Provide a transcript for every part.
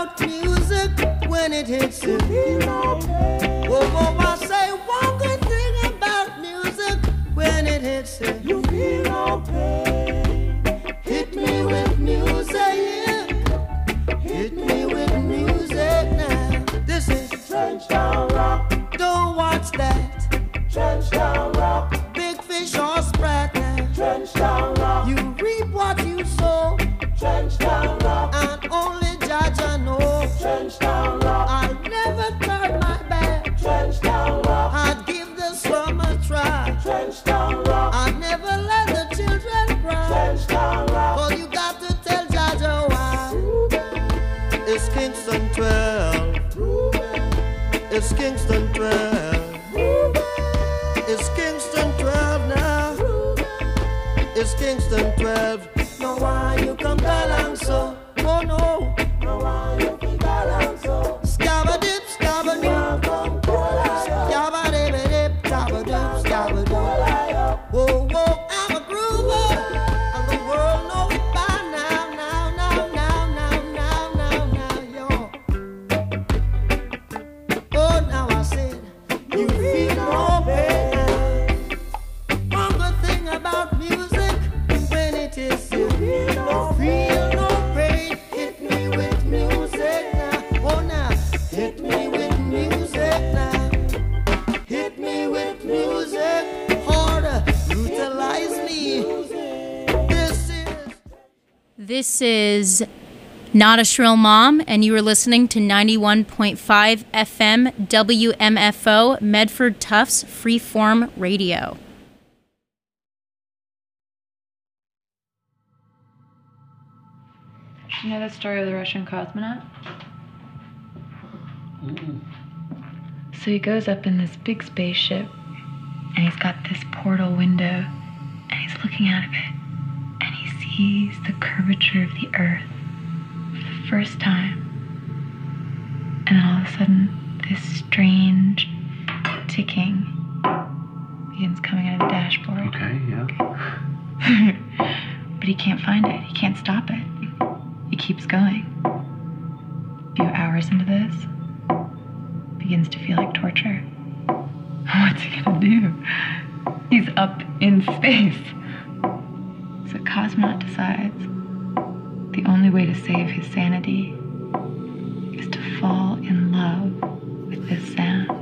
about music when it hits you. Whoa, whoa, I say one good thing about music when it hits you. You feel no pain. Hit me with music. Hit me with music now. This is Trenchtown Rock. Don't watch that. Trenchtown Rock. Big fish or sprat now. Trenchtown Rock. You reap what you sow. Trenchtown Rock. And only Jaja know. Trenchtown Rock. I'll never turn my back. Trenchtown Rock. I'd give the slum a try. Trenchtown Rock. I'd never let the children cry. Trenchtown Rock. All you got to tell Jaja why. It's Kingston 12. It's Kingston 12. It's Kingston 12 now. It's Kingston 12. No, why you come along so? Oh no. No, why you come along so? Scabba-dip, scabba-dip. Scabba-dip, scabba-dip, scabba-dip. Whoa, whoa, I'm a groover. And the world knows it by now, yo. Oh, now I said, you feel no pain. One good thing about music, when it is you feel no pain. Hit me with music now. Oh, now, hit me with music now. Hit me with music. Harder, utilize me. This is Not a Shrill Mom, and you are listening to 91.5 FM WMFO Medford Tufts Freeform Radio. You know the story of the Russian cosmonaut? So he goes up in this big spaceship, and he's got this portal window, and he's looking out of it, and he sees the curvature of the Earth for the first time. And then all of a sudden, this strange ticking begins coming out of the dashboard. Okay, yeah. But he can't find it. He can't stop it. He keeps going. A few hours into this, begins to feel like torture. What's he gonna do? He's up in space. So Cosmonaut decides the only way to save his sanity is to fall in love with this sound.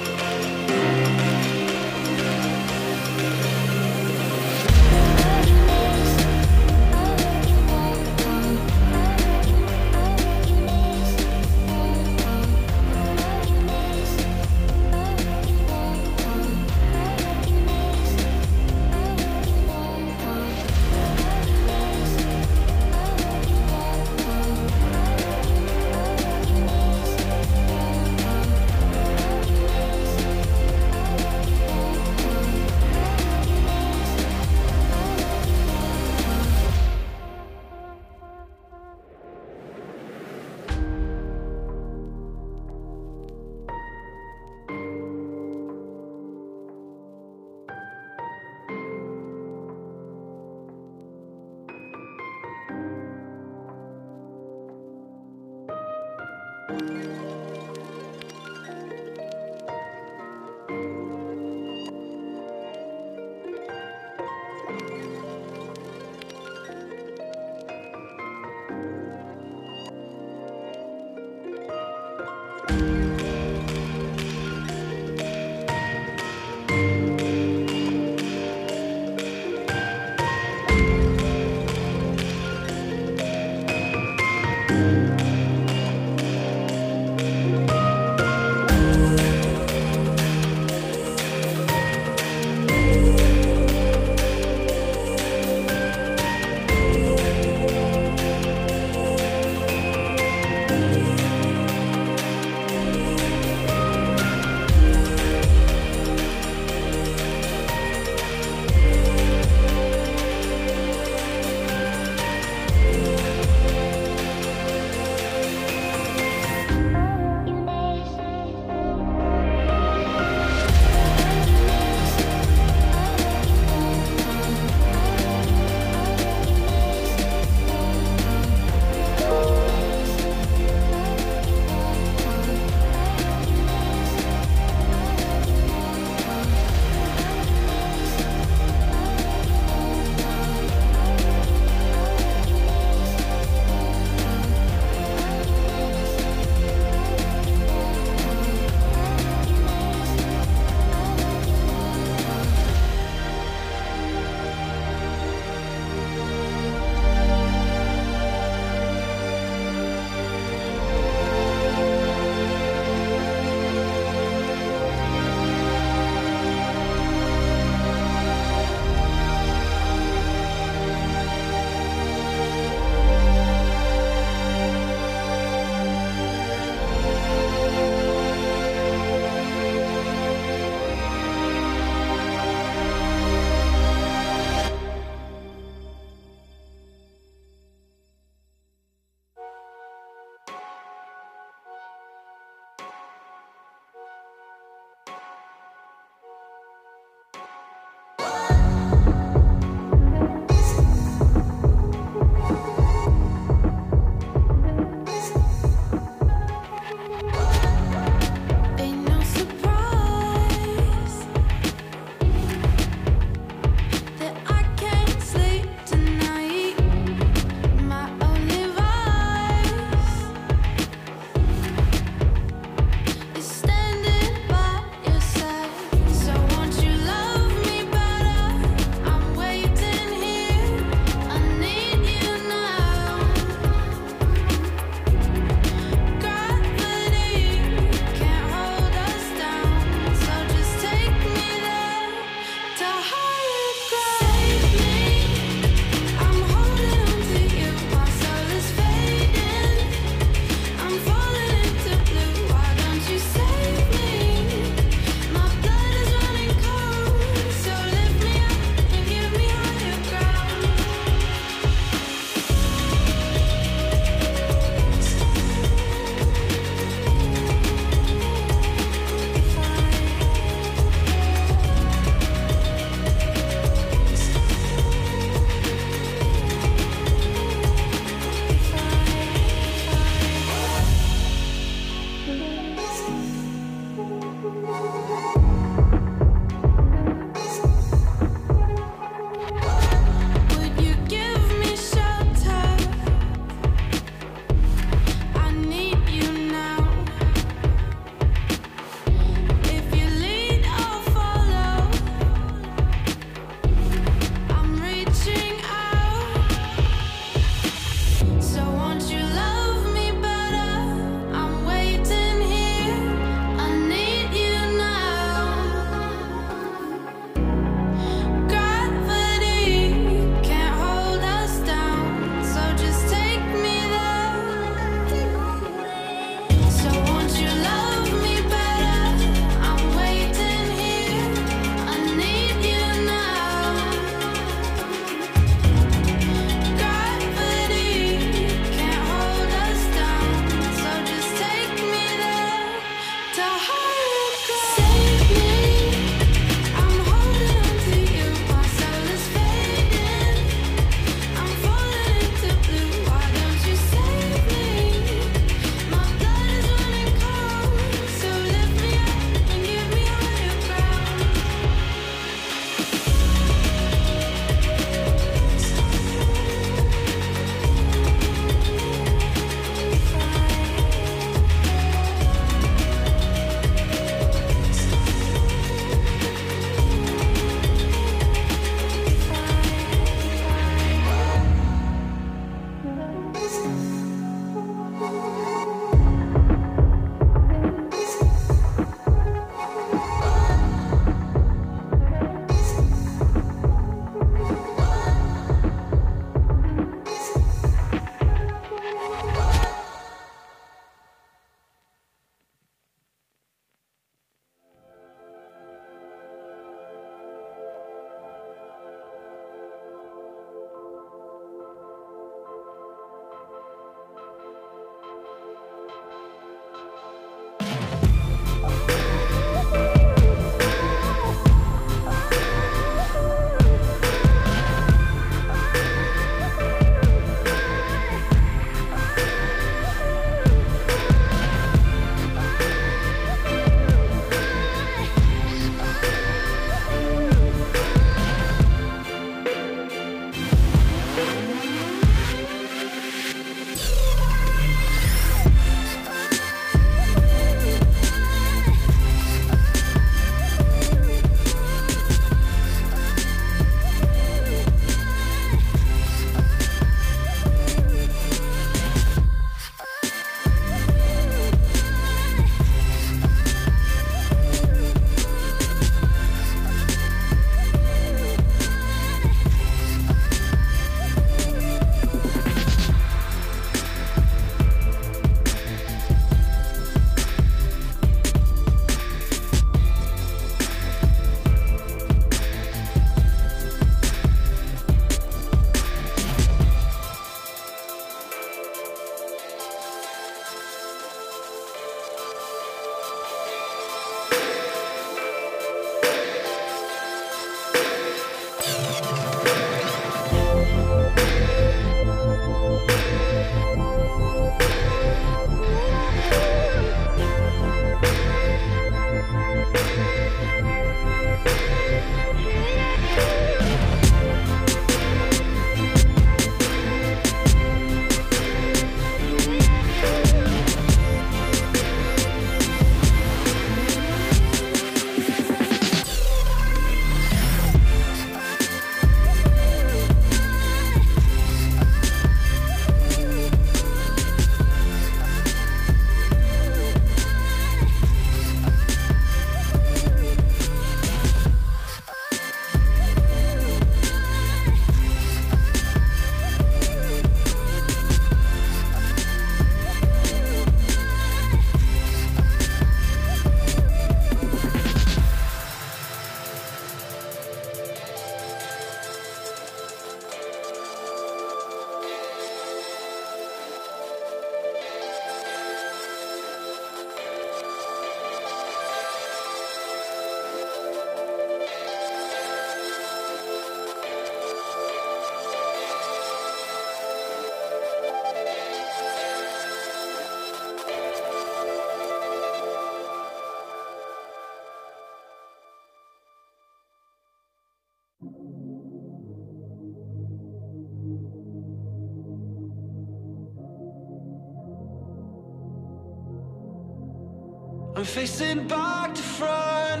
I'm facing back to front,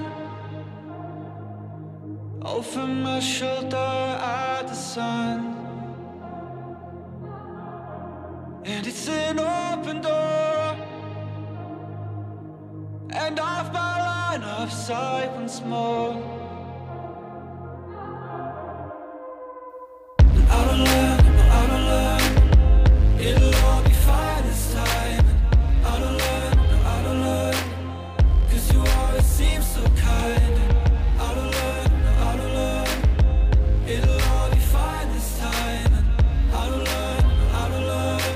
over my shoulder at the sun. And it's an open door, and off my line of sight once more. And out of line, out of line, it'll all be fine this time. Out of line, out of line, 'cause you always seem so kind. Out of line, out of line, it'll all be fine this time. Out of line, out of line.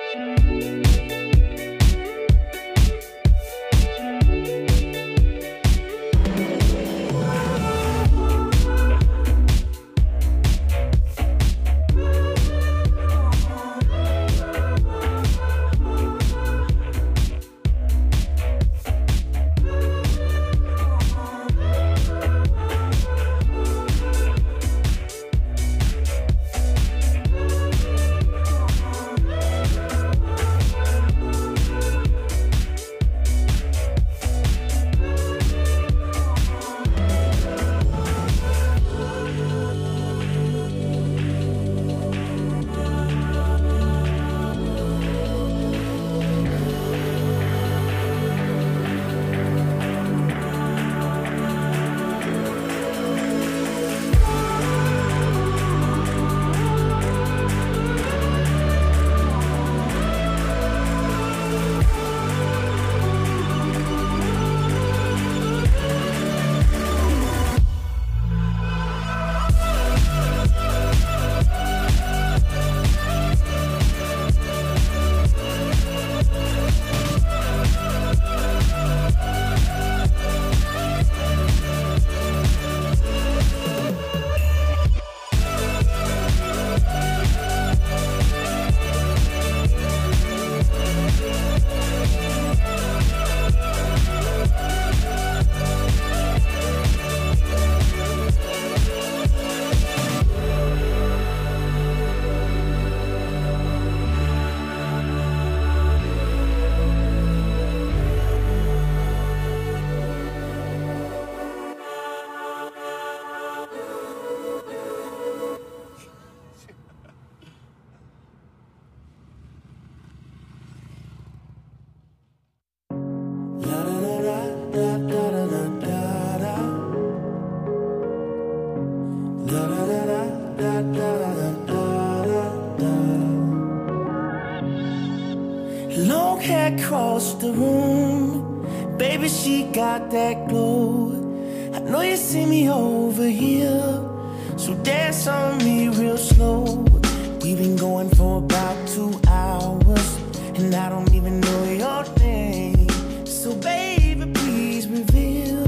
Long hair across the room, baby, she got that glow. I know you see me over here, so dance on me real slow. We've been going for about 2 hours, and I don't even know your name. So baby, please reveal.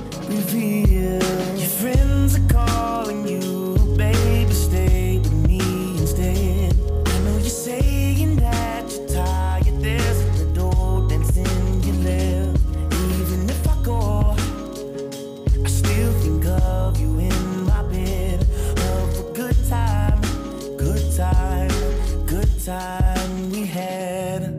Your friends are calling you, baby, stay with me instead. I know you're saying that you're tired, there's a little dance in your lip. Even if I go, I still think of you in my bed. Of a good time we had.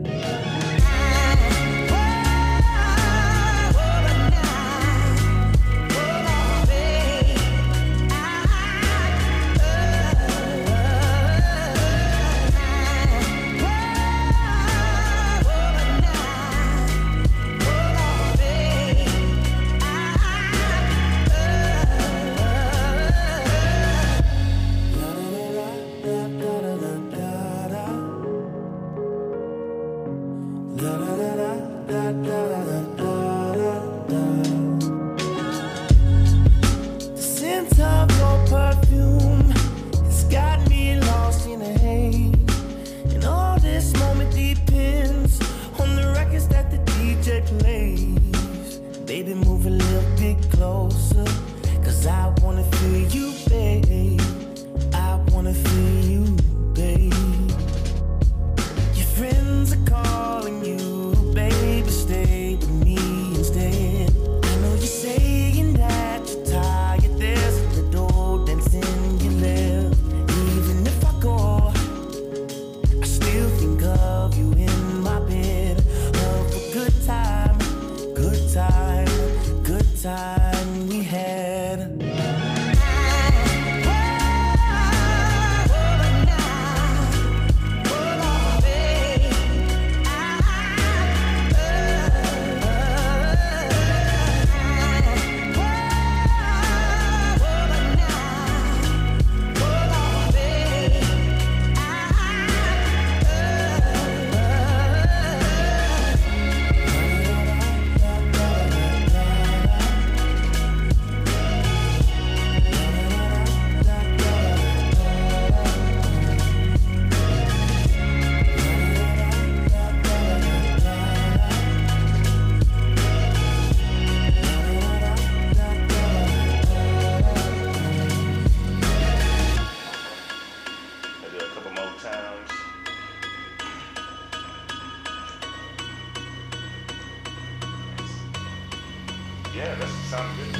Yeah, that sounds good.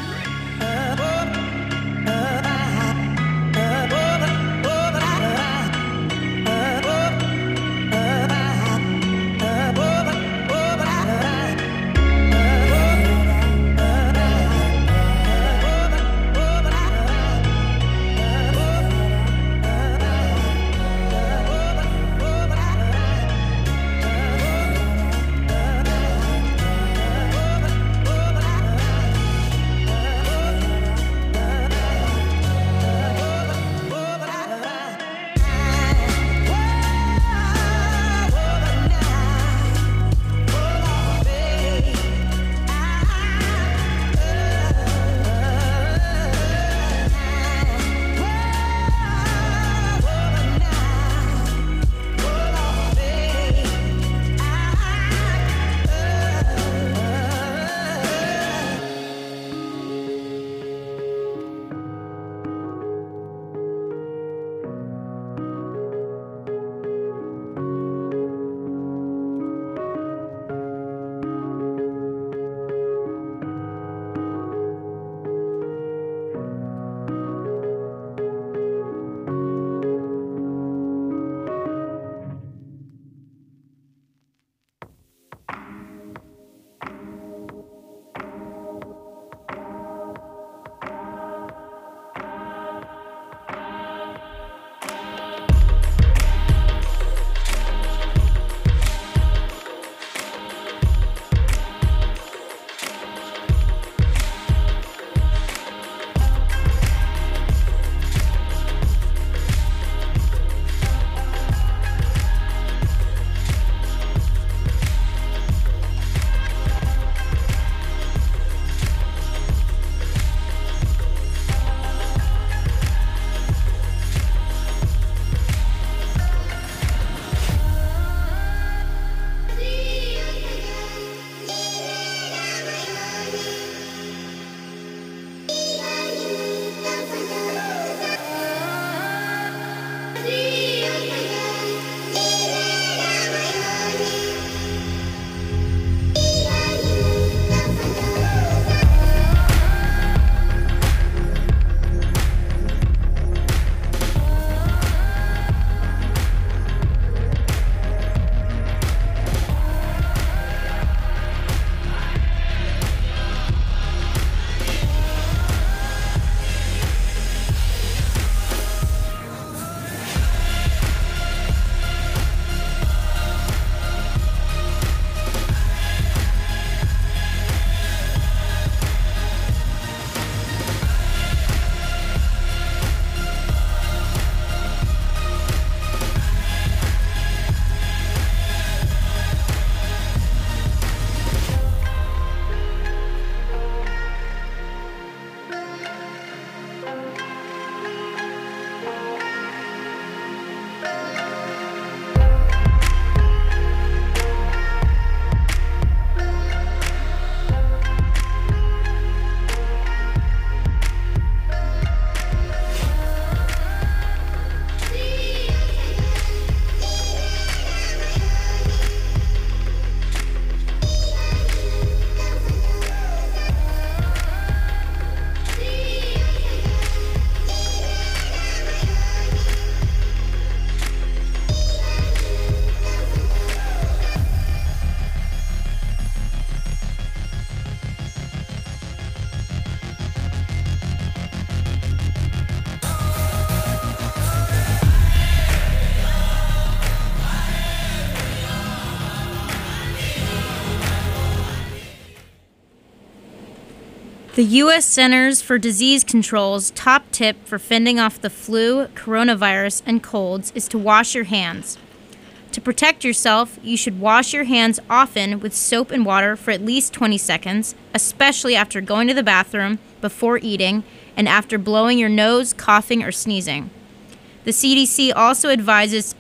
The U.S. Centers for Disease Control's top tip for fending off the flu, coronavirus, and colds is to wash your hands. To protect yourself, you should wash your hands often with soap and water for at least 20 seconds, especially after going to the bathroom, before eating, and after blowing your nose, coughing, or sneezing. The CDC also advises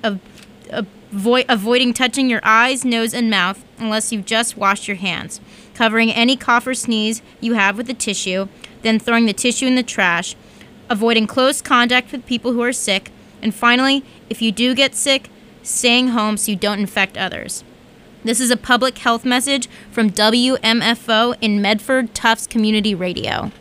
avoiding touching your eyes, nose, and mouth unless you've just washed your hands, covering any cough or sneeze you have with a tissue, then throwing the tissue in the trash, avoiding close contact with people who are sick, and finally, if you do get sick, staying home so you don't infect others. This is a public health message from WMFO in Medford Tufts Community Radio.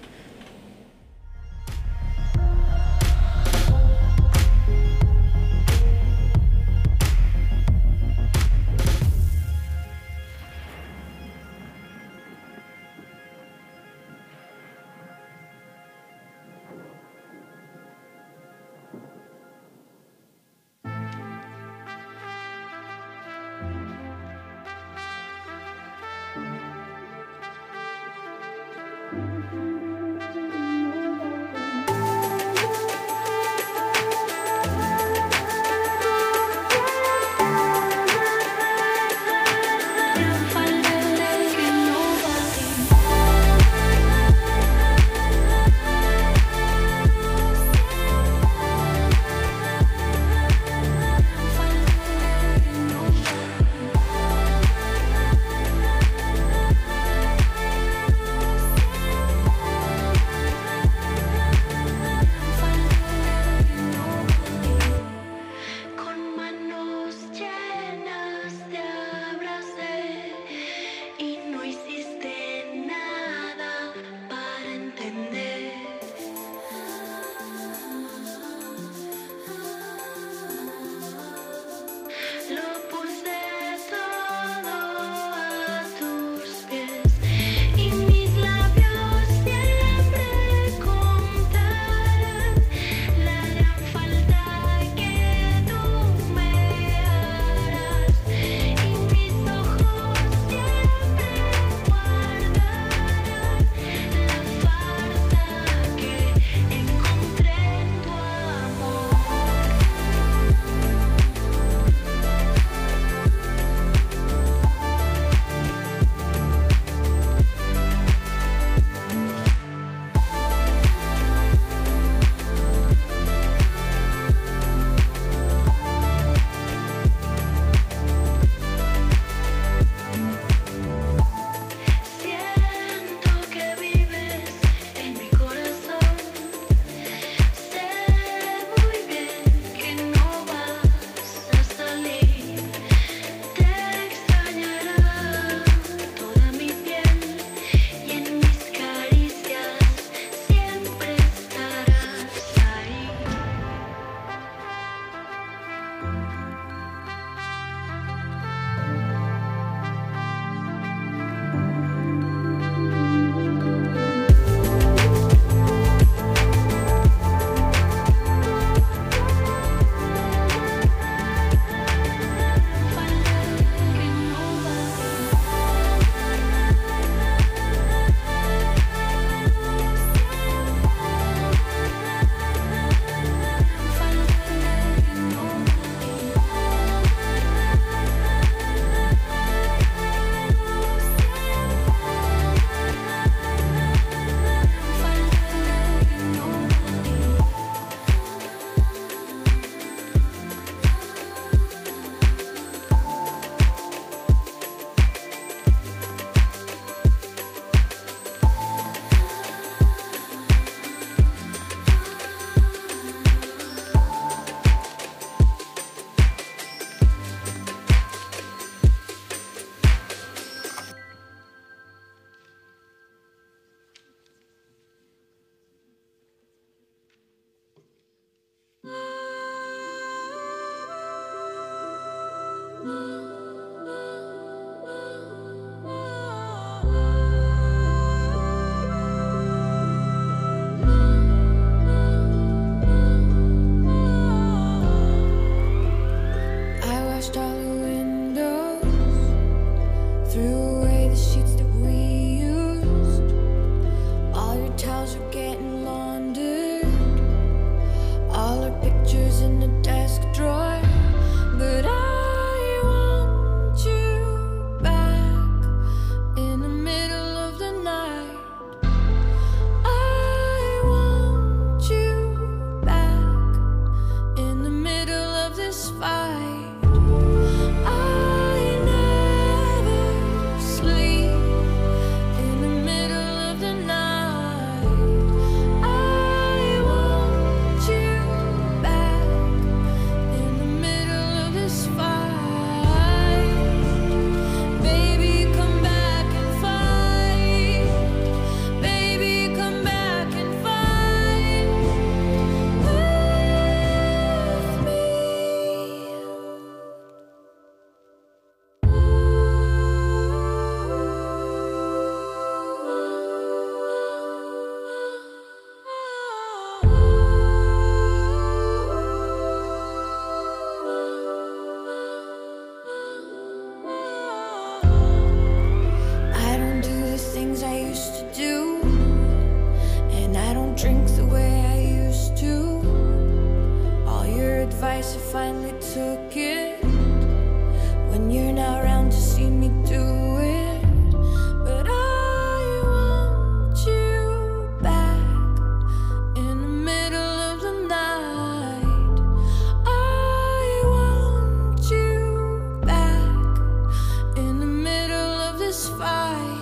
finally took it. When you're not around to see me do it. But I want you back in the middle of the night. I want you back in the middle of this fight.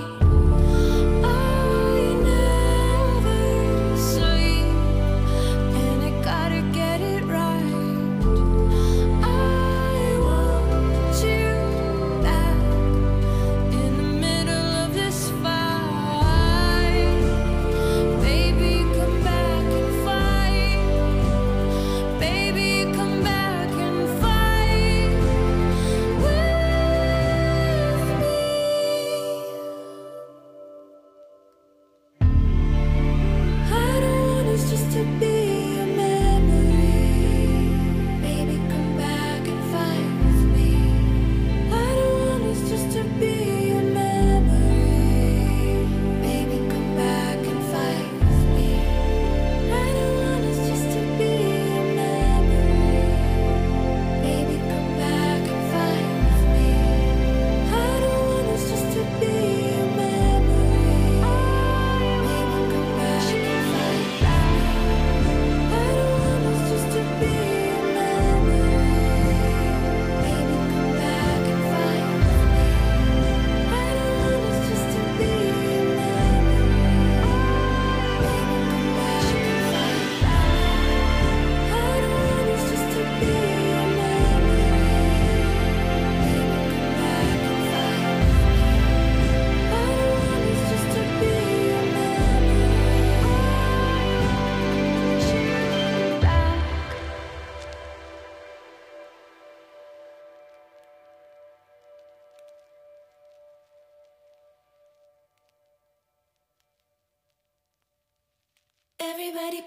Everybody.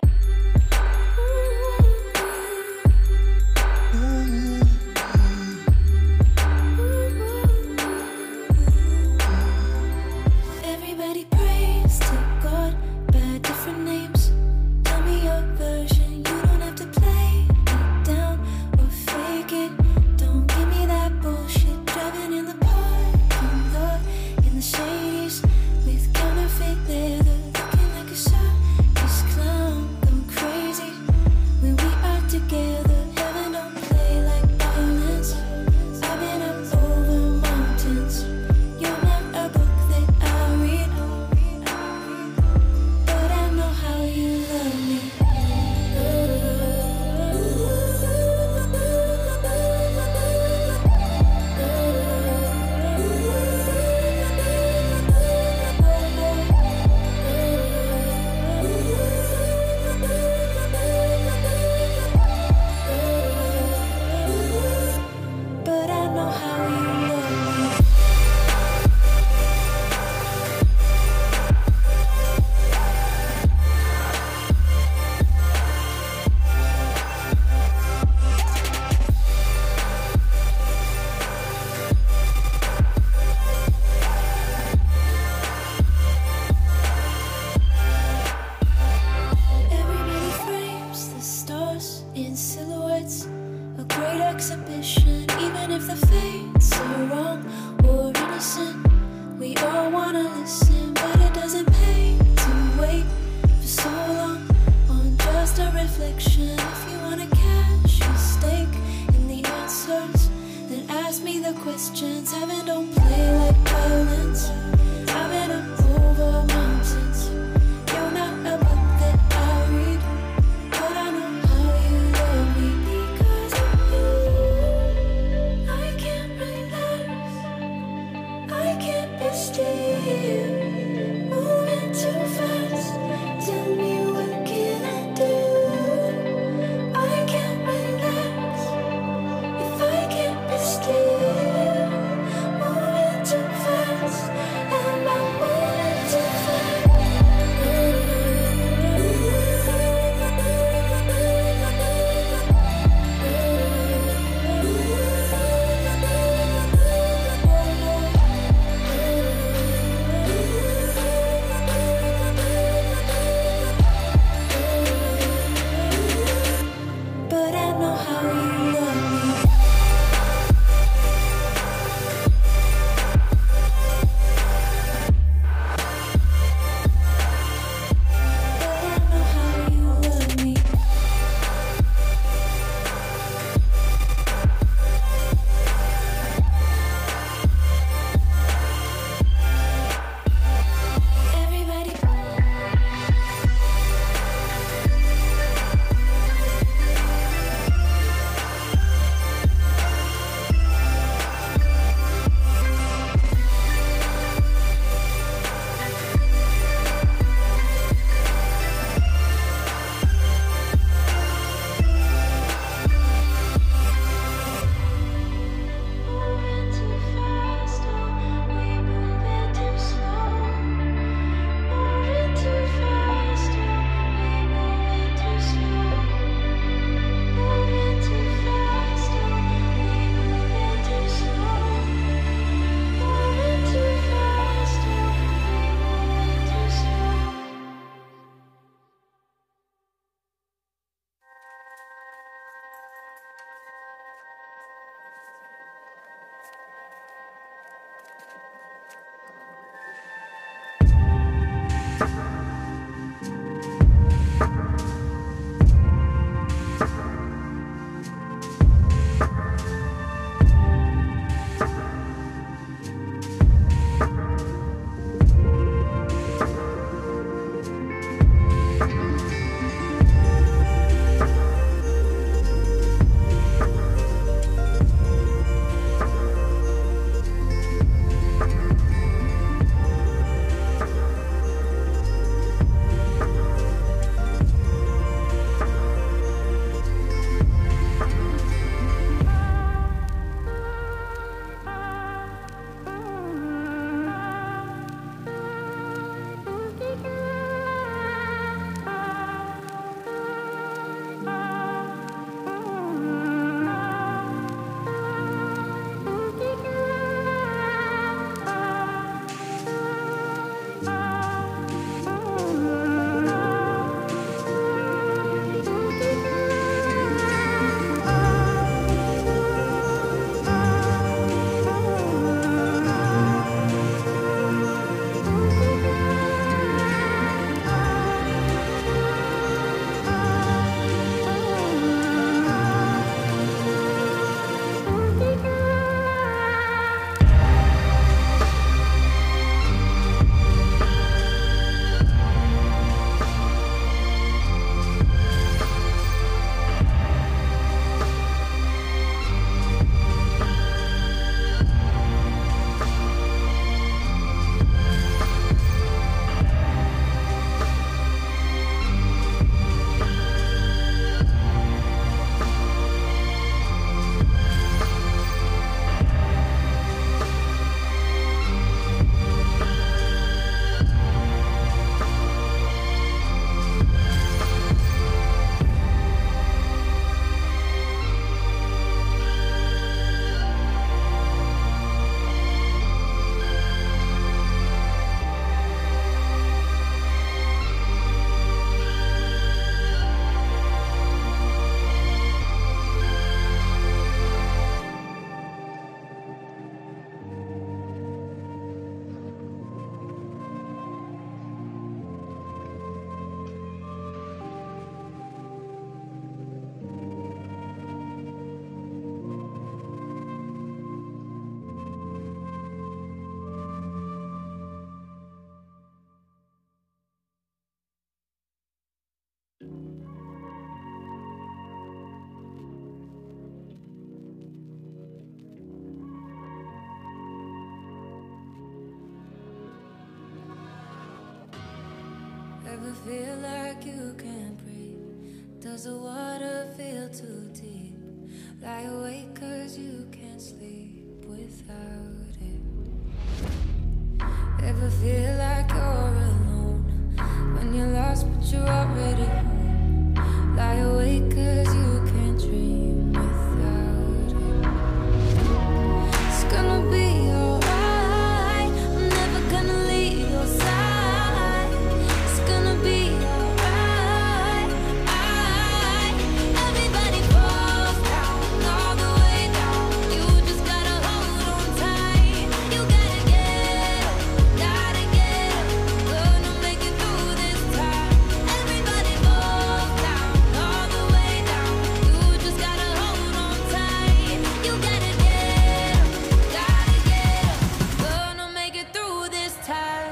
Everybody prays to God by different names. Tell me your version. You don't have to play it down or fake it. Don't give me that bullshit. Driving in the parking lot in the shadies with counterfeit leather, looking like a circus clown, going crazy when we are together. Heaven don't play like violence. I've been up over mountains. You're not a book that I read, but I know how you love me. But I know how you love me. Everybody frames the stars in silhouettes, a great exhibition. Even if the fates are wrong or innocent, we all wanna listen, but it doesn't pay to wait for so long on just a reflection. If you wanna catch a stake in the answers, then ask me the questions. Heaven don't play like violence. I've been up over mountains. You're not a book that I read, but I know how you love me. Because of you, I can't relax. I can't be still. Moving too fast. Tell me what can I do? I can't relax if I can't be still. Moving too fast. Ever feel like you can't breathe? Does the water feel too deep? Lie awake 'cause you can't sleep without it. Ever feel like you're alone when you're lost but you're already home? Lie awake 'cause you can't dream without it. It's gonna be alright. I'm never gonna leave your side. It's gonna be alright. Everybody falls down, all the way down. You just gotta hold on tight. You gotta get up, gotta get up. Gonna make it through this time. Everybody falls down, all the way down. You just gotta hold on tight. You gotta get up, gotta get up. Gonna make it through this time.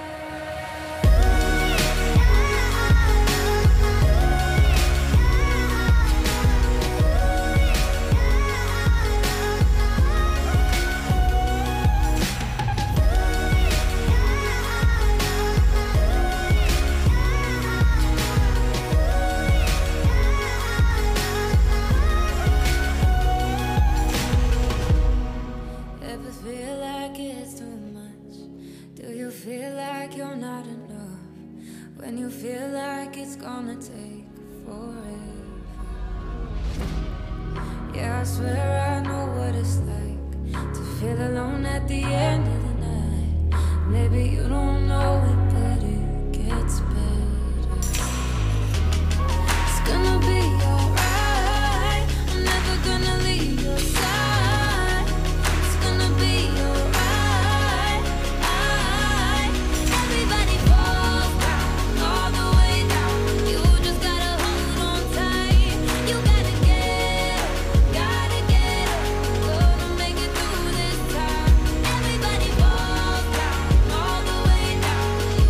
Ever feel like it's too much? Do you feel like you're not enough? When you feel like it's gonna take forever? Yeah, I swear I know what it's like to feel alone at the end of the night. Maybe you don't know it, but it gets better. It's gonna be alright. I'm never gonna leave your side. It's gonna be alright. Everybody falls down, all the way down. You just gotta hold on tight. You gotta get up, gotta get up. Gonna make it through this time. Everybody falls down, all the way down. You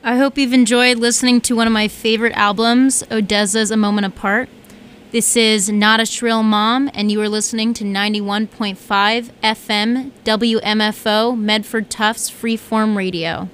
I hope you've enjoyed listening to one of my favorite albums, ODESZA's A Moment Apart. This is Not a Shrill Mom, and you are listening to 91.5 FM WMFO Medford Tufts Freeform Radio.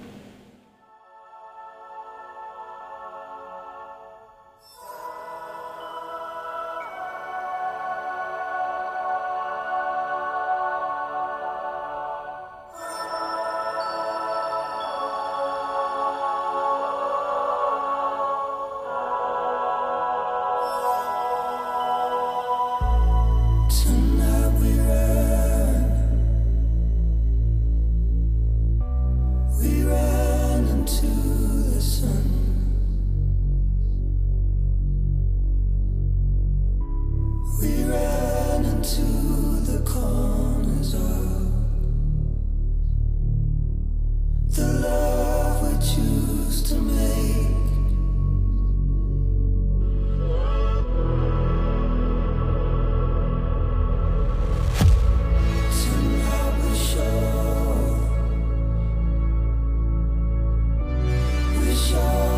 Sure.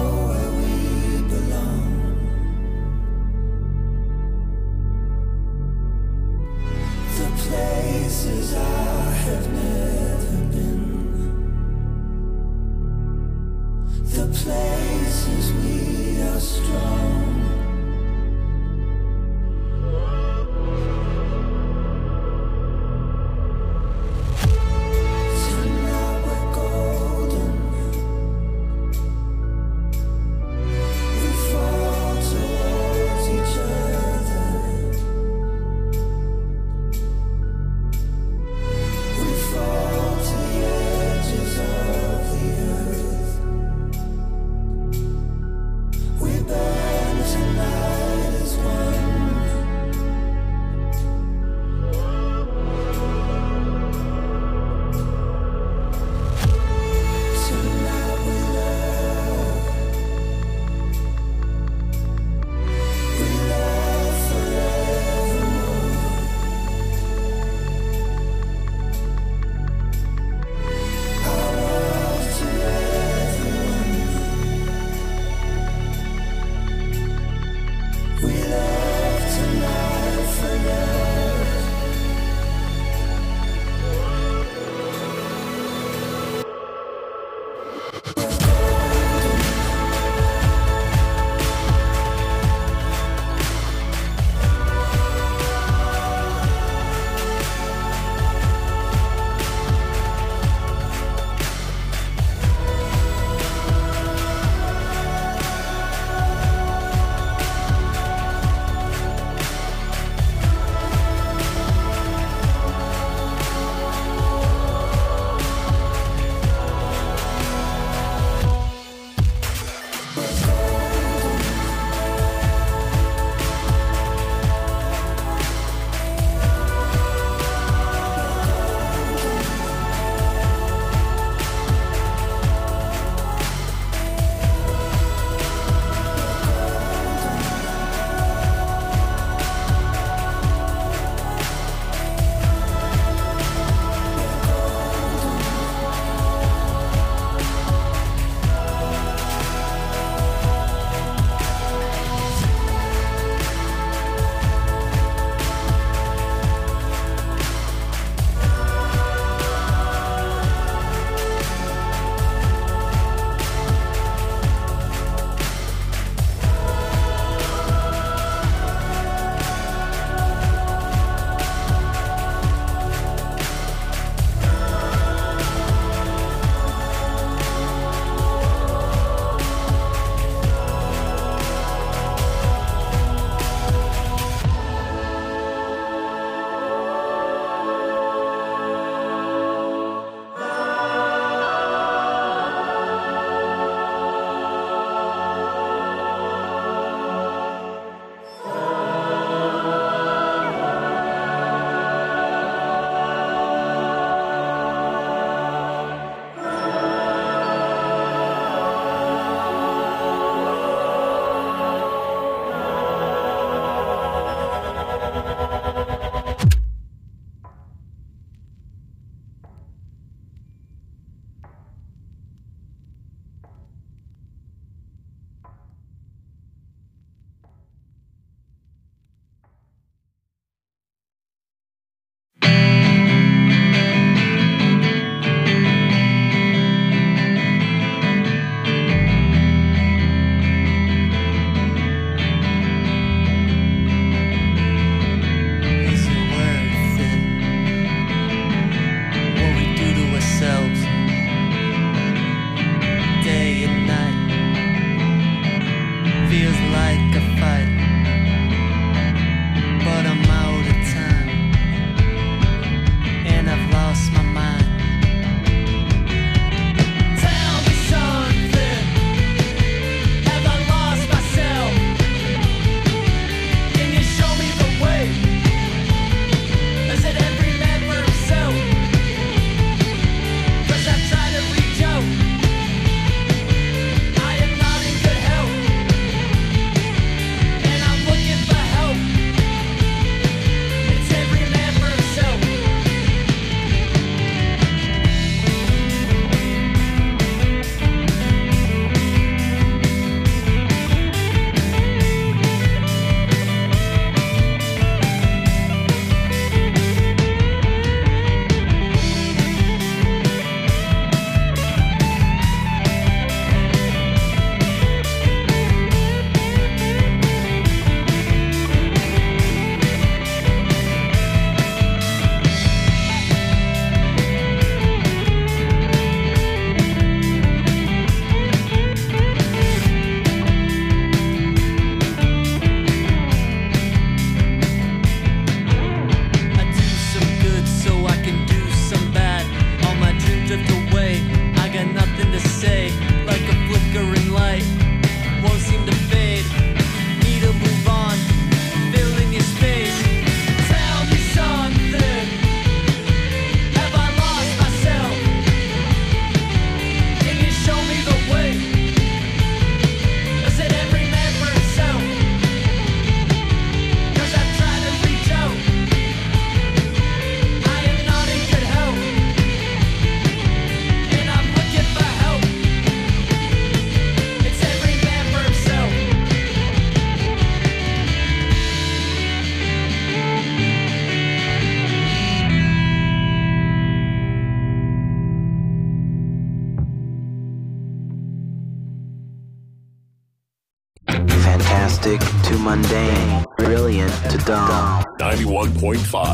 Simplistic to mundane, brilliant to dumb. 91.5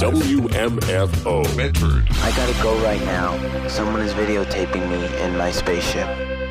WMFO Medford. I gotta go right now. Someone is videotaping me in my spaceship.